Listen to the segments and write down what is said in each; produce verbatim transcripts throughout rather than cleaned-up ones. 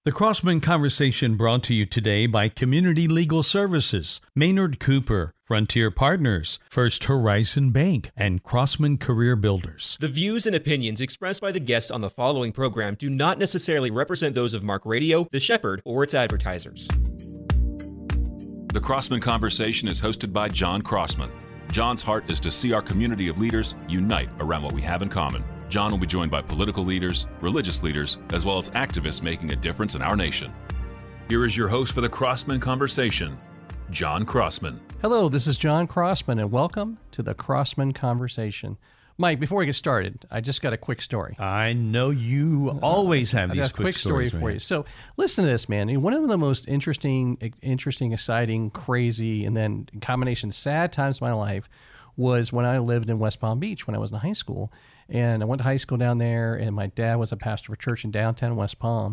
The Crossman Conversation brought to you today by Community Legal Services, Maynard Cooper, Frontier Partners, First Horizon Bank, and Crossman Career Builders. The views and opinions expressed by the guests on the following program do not necessarily represent those of Mark Radio, The Shepherd, or its advertisers. The Crossman Conversation is hosted by John Crossman. John's heart is to see our community of leaders unite around what we have in common. John will be joined by political leaders, religious leaders, as well as activists making a difference in our nation. Here is your host for the Crossman Conversation, John Crossman. Hello, this is John Crossman, and welcome to the Crossman Conversation. Mike, before we get started, I just got a quick story. I know you always have I these got a quick, quick story stories, for man. you. So listen to this, man. One of the most interesting, interesting, exciting, crazy, and then combination sad times of my life was when I lived in West Palm Beach when I was in high school. And I went to high school down there, and my dad was a pastor of a church in downtown West Palm.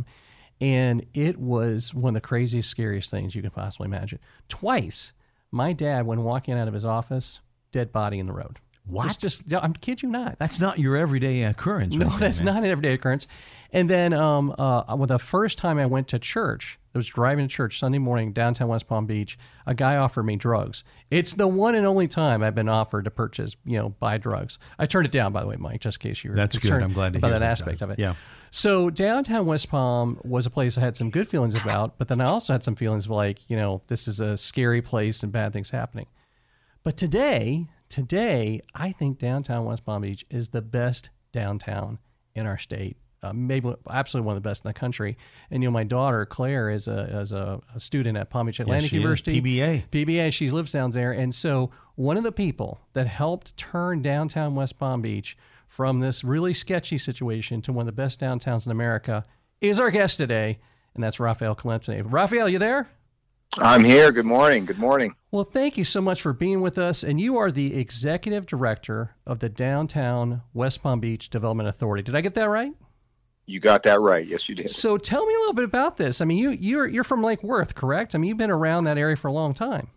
And it was one of the craziest, scariest things you can possibly imagine. Twice, my dad, when walking out of his office, dead body in the road. What? Just, just I'm kid you not. That's not your everyday occurrence. No, right there, that's man. not an everyday occurrence. And then um, uh, well, the first time I went to church, I was driving to church Sunday morning, downtown West Palm Beach. A guy offered me drugs. It's the one and only time I've been offered to purchase, you know, buy drugs. I turned it down, by the way, Mike, just in case you were That's good. concerned I'm glad to about hear that that, aspect John. of it. Yeah. So downtown West Palm was a place I had some good feelings about, but then I also had some feelings of like, you know, this is a scary place and bad things happening. But today, today, I think downtown West Palm Beach is the best downtown in our state. Uh, maybe absolutely one of the best in the country. And, you know, my daughter, Claire, is a is a, a student at Palm Beach Atlantic she is. University. P B A. P B A, she lives down there. And so one of the people that helped turn downtown West Palm Beach from this really sketchy situation to one of the best downtowns in America is our guest today, and that's Raphael Calempsey. Raphael, you there? I'm here. Good morning. Good morning. Well, thank you so much for being with us. And you are the executive director of the Downtown West Palm Beach Development Authority. Did I get that right? You got that right. Yes, you did. So tell me a little bit about this. I mean, you, you're you're from Lake Worth, correct? I mean, you've been around that area for a long time.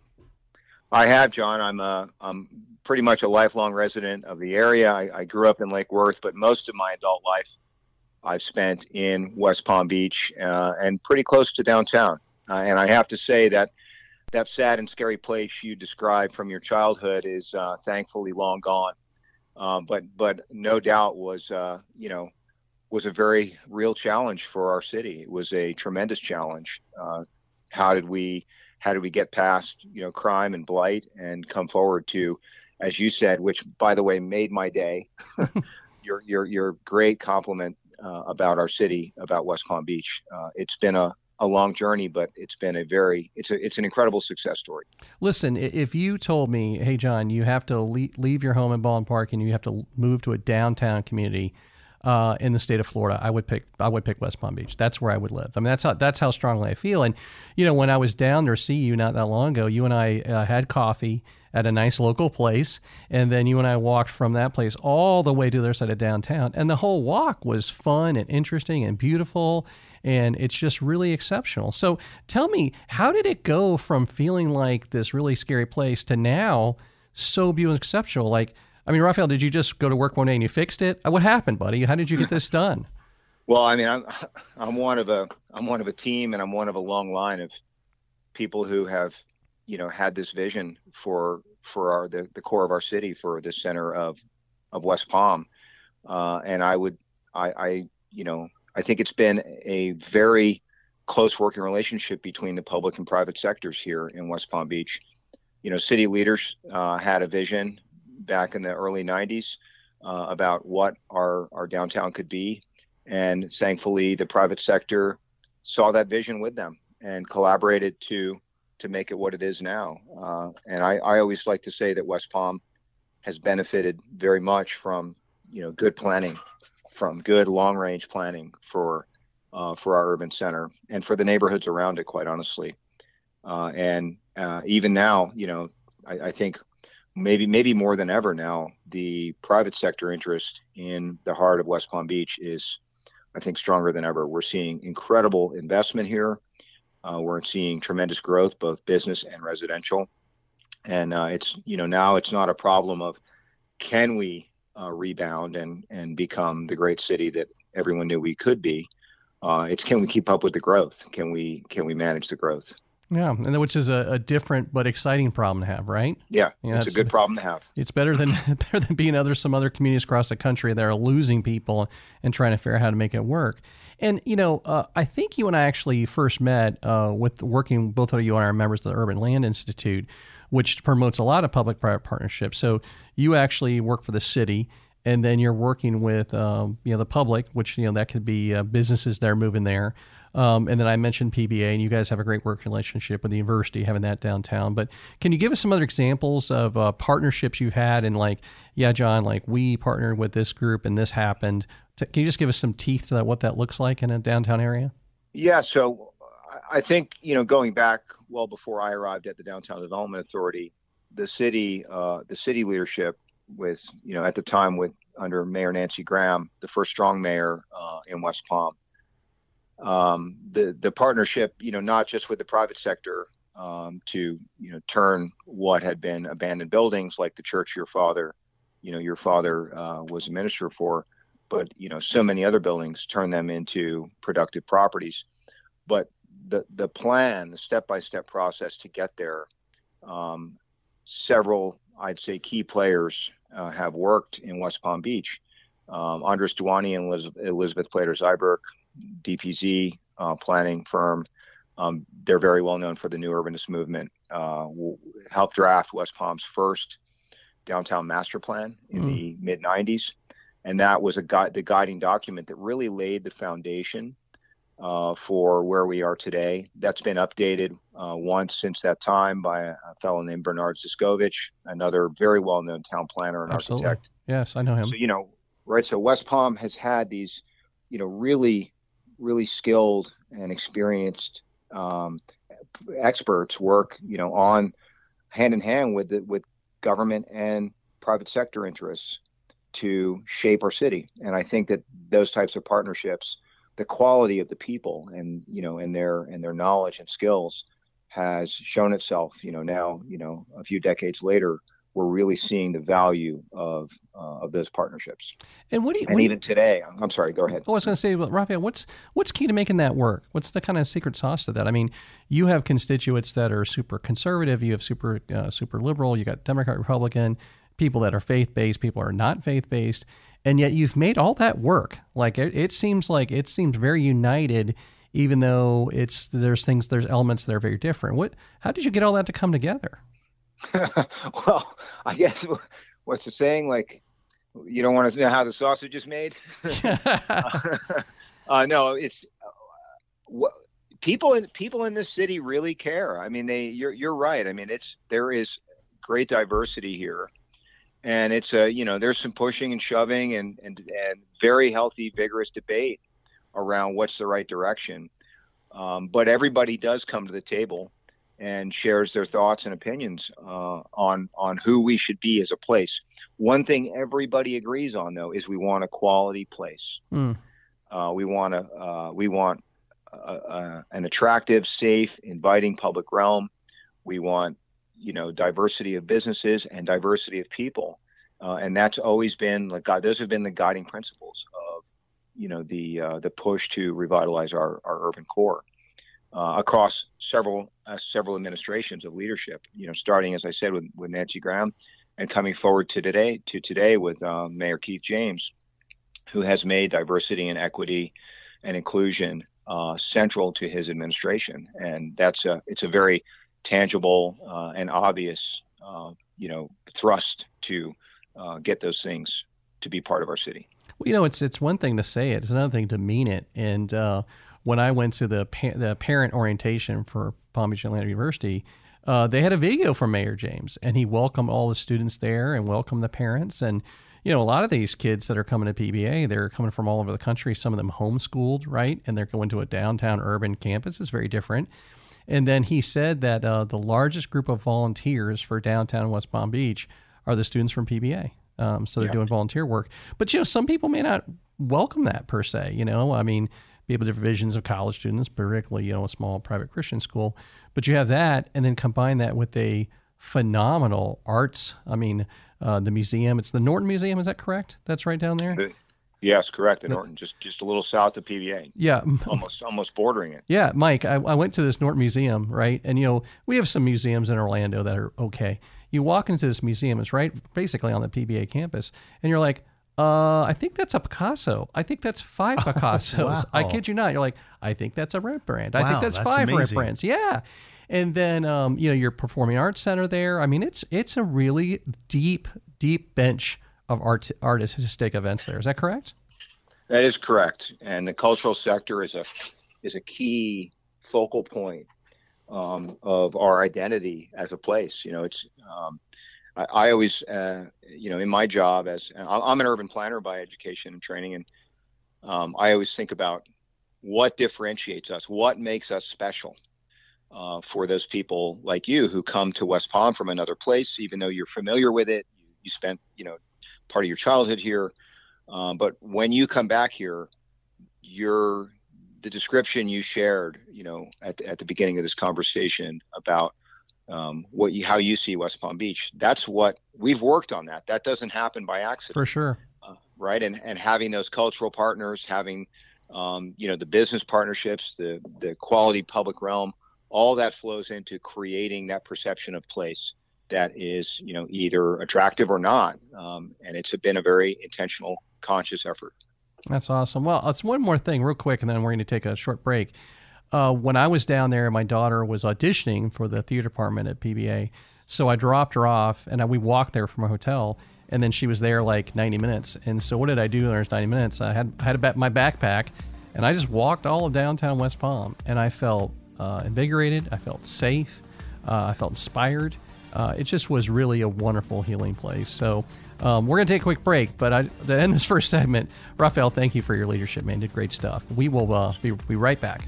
I have, John. I'm uh, I'm pretty much a lifelong resident of the area. I, I grew up in Lake Worth, but most of my adult life I've spent in West Palm Beach uh, and pretty close to downtown. Uh, and I have to say that that sad and scary place you described from your childhood is uh, thankfully long gone. Uh, but but no doubt was uh, you know. was a very real challenge for our city. It was a tremendous challenge. Uh, how did we, how did we get past, you know, crime and blight and come forward to, as you said, which by the way, made my day, your, your, your great compliment uh, about our city, about West Palm Beach. Uh, it's been a, a long journey, but it's been a very, it's a, it's an incredible success story. Listen, i- if you told me, hey, John, you have to le- leave your home in Baldwin Park and you have to move to a downtown community, Uh, in the state of Florida, I would pick I would pick West Palm Beach. That's where I would live. I mean, that's how that's how strongly I feel. And you know, when I was down there to see you not that long ago, you and I uh, had coffee at a nice local place, and then you and I walked from that place all the way to the other side of downtown. And the whole walk was fun and interesting and beautiful, and it's just really exceptional. So tell me, how did it go from feeling like this really scary place to now so beautiful and exceptional? Like, I mean, Raphael, did you just go to work one day and you fixed it? What happened, buddy? How did you get this done? Well, I mean, I'm I'm one of a I'm one of a team, and I'm one of a long line of people who have, you know, had this vision for for our the, the core of our city, for the center of of West Palm, uh, and I would I, I you know I think it's been a very close working relationship between the public and private sectors here in West Palm Beach. You know, city leaders uh, had a vision back in the early nineties uh, about what our, our downtown could be. And thankfully, the private sector saw that vision with them and collaborated to to make it what it is now. Uh, and I, I always like to say that West Palm has benefited very much from, you know, good planning, from good long range planning for uh, for our urban center and for the neighborhoods around it, quite honestly. Uh, and uh, even now, you know, I, I think maybe maybe more than ever now, the private sector interest in the heart of West Palm Beach is, I think, stronger than ever. We're seeing incredible investment here. Uh, we're seeing tremendous growth, both business and residential. And uh, it's, you know, now it's not a problem of can we uh, rebound and, and become the great city that everyone knew we could be. Uh, it's can we keep up with the growth? Can we can we manage the growth? Yeah, and which is a, a different but exciting problem to have, right? Yeah, yeah it's a good problem to have. It's better than better than being other some other communities across the country that are losing people and trying to figure out how to make it work. And you know, uh, I think you and I actually first met uh, with working. Both of you are members of the Urban Land Institute, which promotes a lot of public-private partnerships. So you actually work for the city, and then you're working with um, you know the public, which you know that could be uh, businesses that are moving there. Um, and then I mentioned P B A, and you guys have a great working relationship with the university, having that downtown. But can you give us some other examples of uh, partnerships you've had? And like, yeah, John, like we partnered with this group and this happened. Can you just give us some teeth to that, what that looks like in a downtown area? Yeah, so I think, you know, going back well before I arrived at the Downtown Development Authority, the city, uh, the city leadership with, you know, at the time with under Mayor Nancy Graham, the first strong mayor uh, in West Palm, um, the the partnership, you know, not just with the private sector um, to, you know, turn what had been abandoned buildings like the church your father, you know, your father uh, was a minister for, but, you know, so many other buildings, turn them into productive properties. But the the plan, the step-by-step process to get there, um, several, I'd say, key players uh, have worked in West Palm Beach. Um, Andres Duani and Liz- Elizabeth Plater-Zyberk, D P Z uh, planning firm. Um, they're very well known for the New Urbanist movement. Uh, helped draft West Palm's first downtown master plan in mm. the mid nineties. And that was a gui- the guiding document that really laid the foundation uh, for where we are today. That's been updated uh, once since that time by a, a fellow named Bernard Ziskovich, another very well-known town planner and Absolutely. architect. Yes, I know him. So, you know, right. So West Palm has had these, you know, really, really skilled and experienced um, experts work, you know, on hand in hand with the, with government and private sector interests to shape our city. And I think that those types of partnerships, the quality of the people and, you know, and their, and their knowledge and skills has shown itself, you know, now, you know, a few decades later, we're really seeing the value of, uh, of those partnerships. And what do you, and what even do you, today, I'm sorry, go ahead. I was going to say, well, Raphael, what's, what's key to making that work? What's the kind of secret sauce to that? I mean, you have constituents that are super conservative, you have super, uh, super liberal, you got Democrat, Republican, people that are faith-based, people are not faith-based, and yet you've made all that work. Like it, it seems like it seems very united, even though it's there's things there's elements that are very different. What? How did you get all that to come together? Well, I guess what's the saying? Like, you don't want to know how the sausage is made. uh, uh, no, it's uh, what people in people in this city really care. I mean, they you're you're right. I mean, it's there is great diversity here. And it's a, you know, there's some pushing and shoving and, and, and very healthy, vigorous debate around what's the right direction. Um, but everybody does come to the table and shares their thoughts and opinions uh, on, on who we should be as a place. One thing everybody agrees on, though, is we want a quality place. Mm. Uh, we want a, uh, we want a, a, an attractive, safe, inviting public realm. We want, you know, diversity of businesses and diversity of people. Uh, and that's always been like, God, those have been the guiding principles of, you know, the, uh, the push to revitalize our, our urban core uh, across several, uh, several administrations of leadership, you know, starting, as I said, with, with Nancy Graham and coming forward to today, to today with uh, Mayor Keith James, who has made diversity and equity and inclusion uh, central to his administration. And that's a, it's a very tangible uh, and obvious, uh, you know, thrust to uh, get those things to be part of our city. Well, you know, it's it's one thing to say it; it's another thing to mean it. And uh, when I went to the pa- the parent orientation for Palm Beach Atlantic University, uh, they had a video from Mayor James, and he welcomed all the students there and welcomed the parents. And you know, a lot of these kids that are coming to P B A, they're coming from all over the country. Some of them homeschooled, right? And they're going to a downtown urban campus. It's very different. And then he said that uh, the largest group of volunteers for downtown West Palm Beach are the students from P B A. Um, so they're yeah. doing volunteer work. But, you know, some people may not welcome that per se, you know. I mean, people have different visions of college students, particularly, you know, a small private Christian school. But you have that and then combine that with a phenomenal arts. I mean, uh, the museum, it's the Norton Museum. Is that correct? That's right down there? The, Yes, correct. In Norton, just just a little south of P V A. Yeah. Almost almost bordering it. Yeah, Mike, I, I went to this Norton Museum, right? And, you know, we have some museums in Orlando that are okay. You walk into this museum, it's right basically on the P B A campus, and you're like, uh, I think that's a Picasso. I think that's five Picassos. Wow. I kid you not. You're like, I think that's a Rembrandt. I wow, think that's, that's five amazing. Rembrandts. Yeah. And then, um, you know, your Performing Arts Center there. I mean, it's it's a really deep, deep bench of art, artistic events there. Is that correct? That is correct. And the cultural sector is a is a key focal point um, of our identity as a place. You know, it's um, I, I always, uh, you know, in my job as I'm an urban planner by education and training, and um, I always think about what differentiates us, what makes us special. Uh, for those people like you who come to West Palm from another place, even though you're familiar with it, you, you spent, you know, part of your childhood here. Um, but when you come back here, you're the description you shared, you know, at the, at the beginning of this conversation about um, what you, how you see West Palm Beach. That's what we've worked on. That that doesn't happen by accident. For sure. Uh, right. And, and having those cultural partners, having, um, you know, the business partnerships, the, the quality public realm, all that flows into creating that perception of place that is, you know, either attractive or not. Um, and it's been a very intentional, conscious effort. That's awesome. Well, it's one more thing real quick, and then we're going to take a short break. Uh, when I was down there, my daughter was auditioning for the theater department at P B A. So I dropped her off, and I, we walked there from a hotel, and then she was there like ninety minutes. And so what did I do in those ninety minutes? I had, I had a, my backpack, and I just walked all of downtown West Palm, and I felt Uh, invigorated. I felt safe. Uh, I felt inspired. Uh, it just was really a wonderful healing place. So um, we're going to take a quick break, but I, to end this first segment, Raphael, thank you for your leadership, man. You did great stuff. We will uh, be, be right back.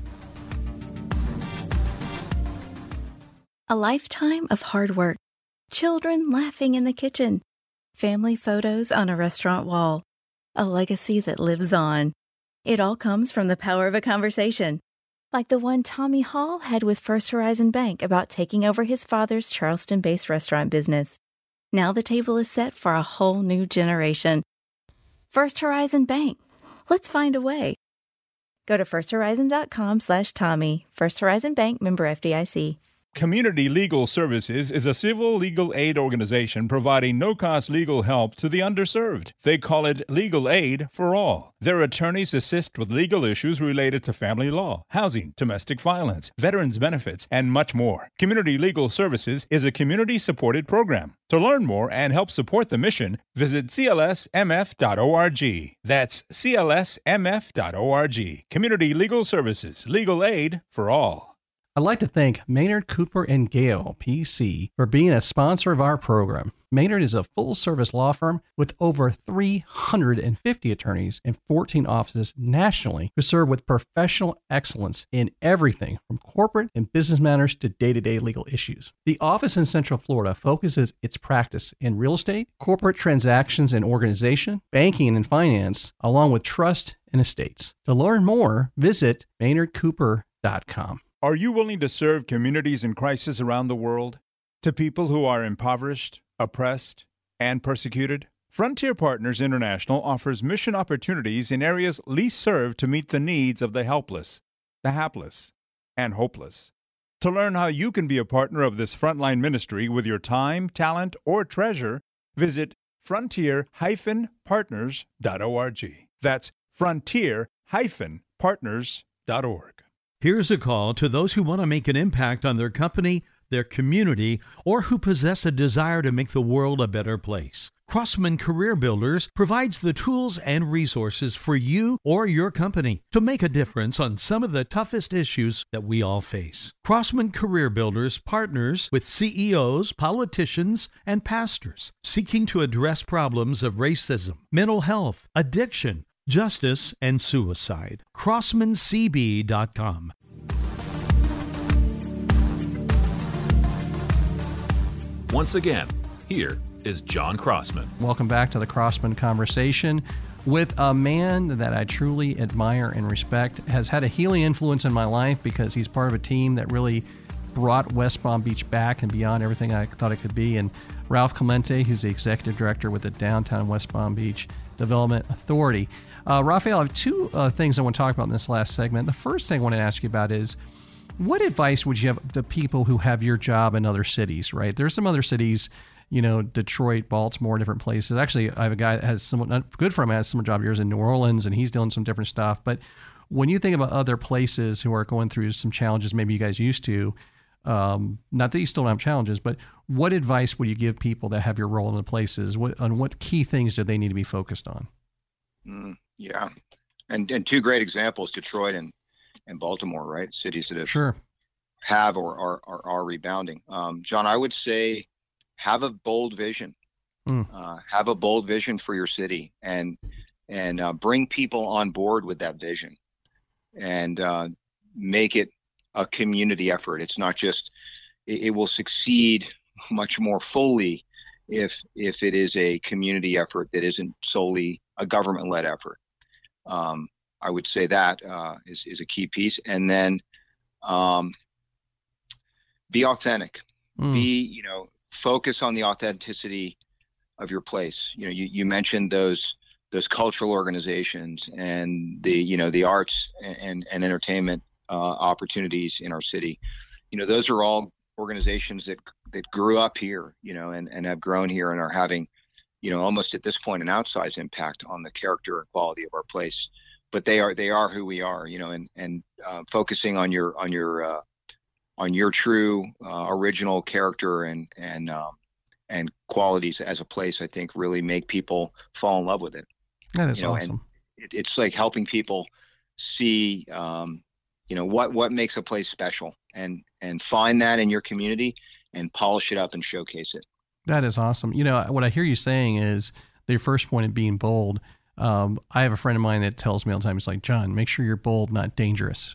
A lifetime of hard work, children laughing in the kitchen, family photos on a restaurant wall, a legacy that lives on. It all comes from the power of a conversation. Like the one Tommy Hall had with First Horizon Bank about taking over his father's Charleston-based restaurant business. Now the table is set for a whole new generation. First Horizon Bank. Let's find a way. Go to firsthorizon.com slash Tommy. First Horizon Bank, member F D I C. Community Legal Services is a civil legal aid organization providing no-cost legal help to the underserved. They call it Legal Aid for All. Their attorneys assist with legal issues related to family law, housing, domestic violence, veterans benefits, and much more. Community Legal Services is a community-supported program. To learn more and help support the mission, visit C L S M F dot org. That's C L S M F dot org. Community Legal Services, Legal Aid for All. I'd like to thank Maynard Cooper and Gale, P C, for being a sponsor of our program. Maynard is a full-service law firm with over three hundred fifty attorneys and fourteen offices nationally who serve with professional excellence in everything from corporate and business matters to day-to-day legal issues. The office in Central Florida focuses its practice in real estate, corporate transactions and organization, banking and finance, along with trust and estates. To learn more, visit maynard cooper dot com. Are you willing to serve communities in crisis around the world? To people who are impoverished, oppressed, and persecuted? Frontier Partners International offers mission opportunities in areas least served to meet the needs of the helpless, the hapless, and hopeless. To learn how you can be a partner of this frontline ministry with your time, talent, or treasure, visit frontier dash partners dot org. That's frontier dash partners dot org. Here's a call to those who want to make an impact on their company, their community, or who possess a desire to make the world a better place. Crossman Career Builders provides the tools and resources for you or your company to make a difference on some of the toughest issues that we all face. Crossman Career Builders partners with C E Os, politicians, and pastors seeking to address problems of racism, mental health, addiction, justice, and suicide. crossman c b dot com. Once again, here is John Crossman. Welcome back to the Crossman Conversation with a man that I truly admire and respect. Has had a healing influence in my life because he's part of a team that really brought West Palm Beach back and beyond everything I thought it could be. And Ralph Clemente, who's the executive director with the Downtown West Palm Beach Development Authority. Uh, Raphael, I have two uh, things I want to talk about in this last segment. The first thing I want to ask you about is, what advice would you have to people who have your job in other cities, right? There's some other cities, you know, Detroit, Baltimore, different places. Actually, I have a guy that has someone, not good for him, has some job years in New Orleans, and he's doing some different stuff. But when you think about other places who are going through some challenges maybe you guys used to, um, not that you still don't have challenges, but what advice would you give people that have your role in the places? What, on what key things do they need to be focused on? Mm, yeah. And and two great examples, Detroit and, and Baltimore, right? Cities that have, sure. have or are, are, are rebounding. Um, John, I would say have a bold vision. Mm. Uh, have a bold vision for your city and and uh, bring people on board with that vision and uh, make it a community effort. It's not just, it, it will succeed much more fully if if it is a community effort that isn't solely a government-led effort. Um, I would say that uh, is, is a key piece. And then um, be authentic. Mm. Be, you know, focus on the authenticity of your place. You know, you, you mentioned those those cultural organizations and the, you know, the arts and, and entertainment uh, opportunities in our city. You know, those are all organizations that that grew up here, you know, and, and have grown here and are having, you know, almost at this point an outsized impact on the character and quality of our place. But they are they are who we are, you know, and and uh, focusing on your on your uh, on your true uh, original character and and um, and qualities as a place, I think really make people fall in love with it. That is you know, awesome. And it, it's like helping people see, um, you know, what what makes a place special, and and find that in your community and polish it up and showcase it. That is awesome. You know, what I hear you saying is the first point of being bold. Um, I have a friend of mine that tells me all the time, he's like, John, make sure you're bold, not dangerous.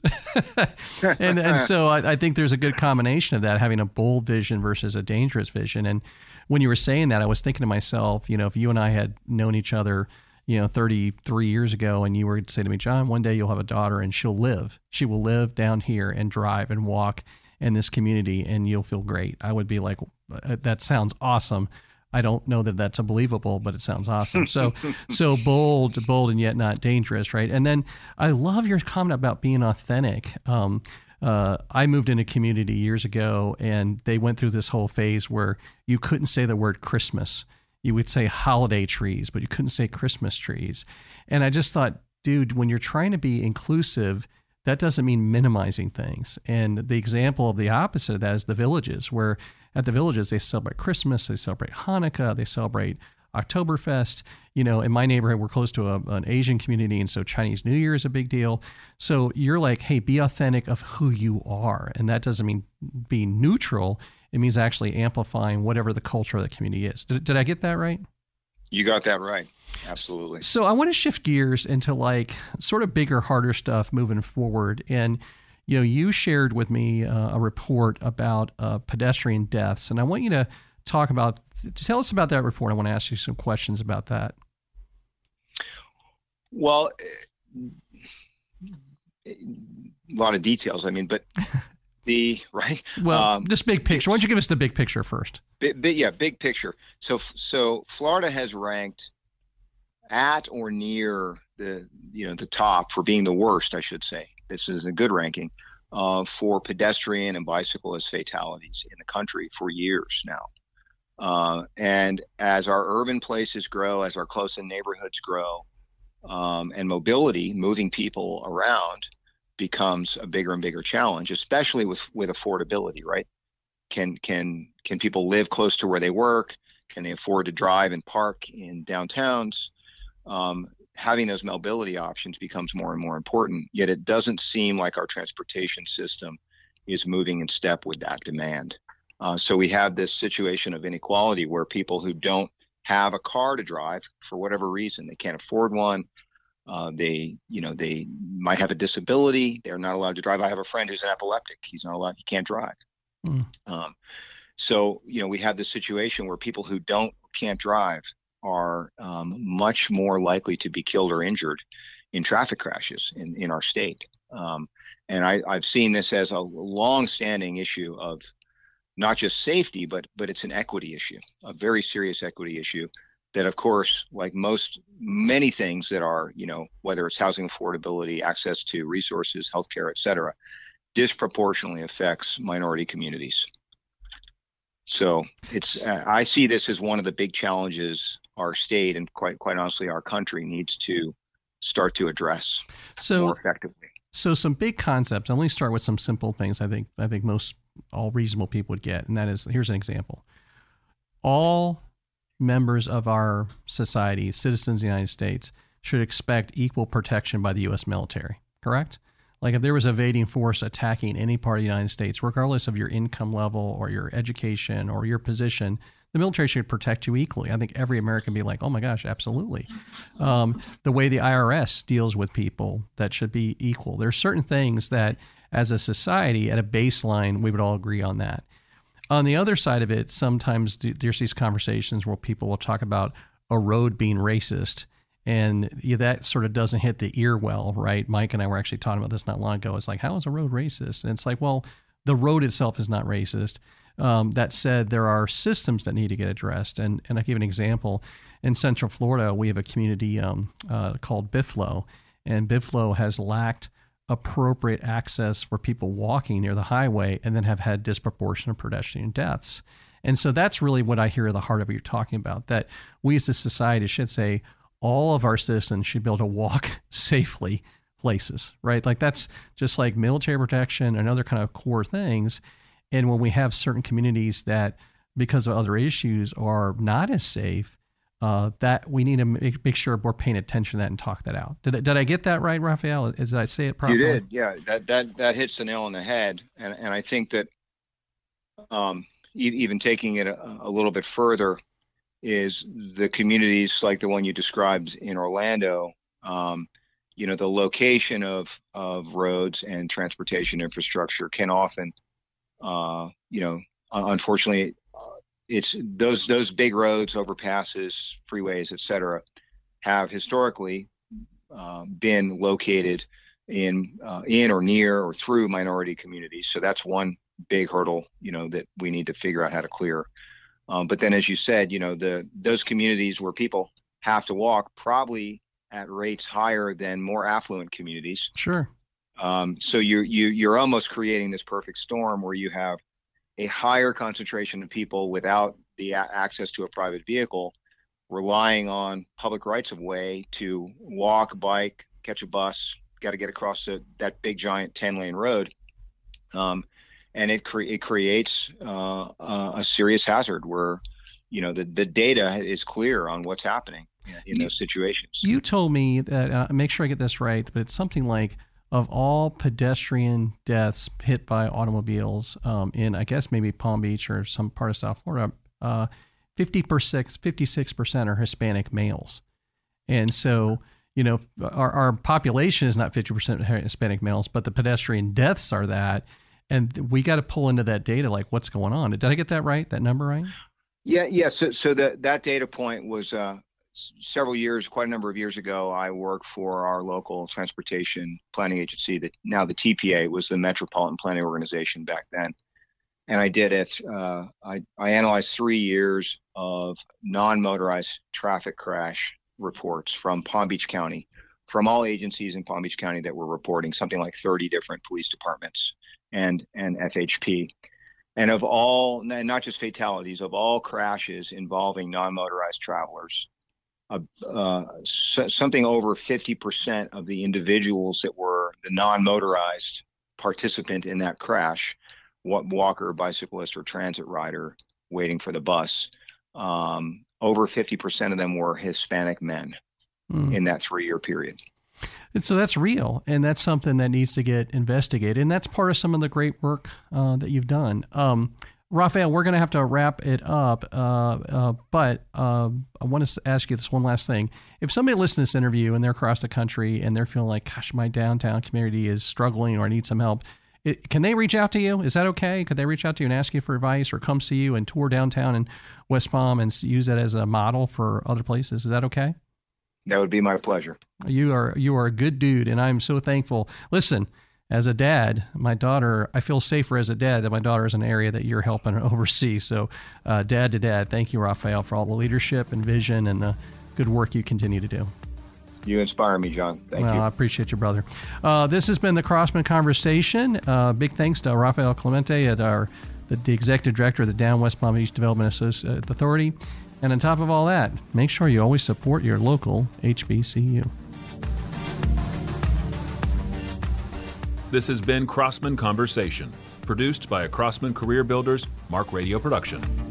and and so I, I think there's a good combination of that, having a bold vision versus a dangerous vision. And when you were saying that, I was thinking to myself, you know, if you and I had known each other, you know, thirty-three years ago, and you were to say to me, John, one day you'll have a daughter and she'll live. She will live down here and drive and walk in this community and you'll feel great. I would be like, that sounds awesome. I don't know that that's believable, but it sounds awesome. So, so bold, bold, and yet not dangerous, right? And then I love your comment about being authentic. Um, uh, I moved in a community years ago, and they went through this whole phase where you couldn't say the word Christmas. You would say holiday trees, but you couldn't say Christmas trees. And I just thought, dude, when you're trying to be inclusive, that doesn't mean minimizing things. And the example of the opposite of that is the villages, where at the villages, they celebrate Christmas, they celebrate Hanukkah, they celebrate Oktoberfest. You know, in my neighborhood, we're close to a, an Asian community, and so Chinese New Year is a big deal. So you're like, hey, be authentic of who you are. And that doesn't mean be neutral. It means actually amplifying whatever the culture of the community is. Did, did I get that right? You got that right. Absolutely. So I want to shift gears into like sort of bigger, harder stuff moving forward. And you know, you shared with me uh, a report about uh, pedestrian deaths, and I want you to talk about, tell us about that report. I want to ask you some questions about that. Well, a lot of details. I mean, but the right. Well, um, just big picture. Why don't you give us the big picture first? Big, big, yeah, big picture. So, so Florida has ranked at or near the, you know, the top for being the worst, I should say. This is a good ranking uh, for pedestrian and bicyclist fatalities in the country for years now. Uh, and as our urban places grow, as our close-in neighborhoods grow, um, and mobility, moving people around, becomes a bigger and bigger challenge, especially with with affordability. Right? Can can can people live close to where they work? Can they afford to drive and park in downtowns? Um, having those mobility options becomes more and more important, yet it doesn't seem like our transportation system is moving in step with that demand. Uh, so we have this situation of inequality where people who don't have a car to drive for whatever reason, they can't afford one, uh, they, you know, they might have a disability, they're not allowed to drive. I have a friend who's an epileptic, he's not allowed, he can't drive. Mm. Um, so, you know, we have this situation where people who don't, can't drive are um, much more likely to be killed or injured in traffic crashes in, in our state. Um, and I, I've seen this as a long-standing issue of not just safety, but but it's an equity issue, a very serious equity issue that, of course, like most many things that are, you know, whether it's housing affordability, access to resources, healthcare, et cetera, disproportionately affects minority communities. So it's uh, I see this as one of the big challenges our state and quite quite honestly our country needs to start to address so, more effectively. So some big concepts. I'll only start with some simple things I think I think most all reasonable people would get, and that is, here's an example. All members of our society, citizens of the United States, should expect equal protection by the U S military, correct? Like if there was an invading force attacking any part of the United States, regardless of your income level or your education or your position, the military should protect you equally. I think every American would be like, oh my gosh, absolutely. Um, the way the I R S deals with people, that should be equal. There are certain things that as a society, at a baseline, we would all agree on that. On the other side of it, sometimes there's these conversations where people will talk about a road being racist. And yeah, that sort of doesn't hit the ear well, right? Mike and I were actually talking about this not long ago. It's like, how is a road racist? And it's like, well, the road itself is not racist. Um, that said, there are systems that need to get addressed. And and I give an example. In Central Florida, we have a community um, uh, called Biflo. And Biflo has lacked appropriate access for people walking near the highway and then have had disproportionate pedestrian deaths. And so that's really what I hear at the heart of what you're talking about, that we as a society should say all of our citizens should be able to walk safely places, right? Like that's just like military protection and other kind of core things. And when we have certain communities that, because of other issues, are not as safe, uh, that we need to make, make sure we're paying attention to that and talk that out. Did I, did I get that right, Raphael? Did I say it properly? You did, yeah. That that that hits the nail on the head. And and I think that um, e- even taking it a, a little bit further is the communities like the one you described in Orlando. Um, you know, the location of of roads and transportation infrastructure can often, uh, you know, unfortunately, it's those those big roads, overpasses, freeways, et cetera, have historically uh, been located in uh, in or near or through minority communities. So that's one big hurdle, you know, that we need to figure out how to clear. Um, but then, as you said, you know, the those communities where people have to walk probably at rates higher than more affluent communities. Sure. Um, so you're you you're almost creating this perfect storm where you have a higher concentration of people without the a- access to a private vehicle, relying on public rights of way to walk, bike, catch a bus, got to get across the, that big giant ten lane road. Um, and it, cre- it creates uh, uh, a serious hazard where, you know, the, the data is clear on what's happening in you, those situations. You told me that, uh, make sure I get this right, but it's something like, of all pedestrian deaths hit by automobiles um, in, I guess, maybe Palm Beach or some part of South Florida, uh, fifty percent, fifty-six percent are Hispanic males. And so, you know, our, our population is not fifty percent Hispanic males, but the pedestrian deaths are that. And we got to pull into that data, like what's going on. Did I get that right, that number right? Yeah, yeah. So, so that, that data point was uh, several years, quite a number of years ago. I worked for our local transportation planning agency, that now the T P A was the Metropolitan Planning Organization back then. And I did it. Uh, I, I analyzed three years of non-motorized traffic crash reports from Palm Beach County, from all agencies in Palm Beach County that were reporting, something like thirty different police departments and, and F H P. And of all, not just fatalities, of all crashes involving non-motorized travelers, uh, uh, so, something over fifty percent of the individuals that were the non-motorized participant in that crash, what walker, bicyclist, or transit rider waiting for the bus, um, over fifty percent of them were Hispanic men mm. in that three-year period. And so that's real, and that's something that needs to get investigated, and that's part of some of the great work uh, that you've done. Um, Raphael, we're going to have to wrap it up, uh, uh, but uh, I want to ask you this one last thing. If somebody listens to this interview and they're across the country and they're feeling like, gosh, my downtown community is struggling or I need some help, it, can they reach out to you? Is that okay? Could they reach out to you and ask you for advice, or come see you and tour downtown in West Palm and use that as a model for other places? Is that okay? That would be my pleasure. You are you are a good dude, and I'm so thankful. Listen, as a dad, my daughter, I feel safer as a dad that my daughter is in an area that you're helping oversee. So uh, dad to dad, thank you, Raphael, for all the leadership and vision and the good work you continue to do. You inspire me, John. Thank well, you. I appreciate you, brother. Uh, this has been the Crossman Conversation. Uh, big thanks to Raphael Clemente, at our the, the Executive Director of the Down West Palm Beach Development Associ- Authority. And on top of all that, make sure you always support your local H B C U. This has been Crossman Conversation, produced by a Crossman Career Builders Mark Radio production.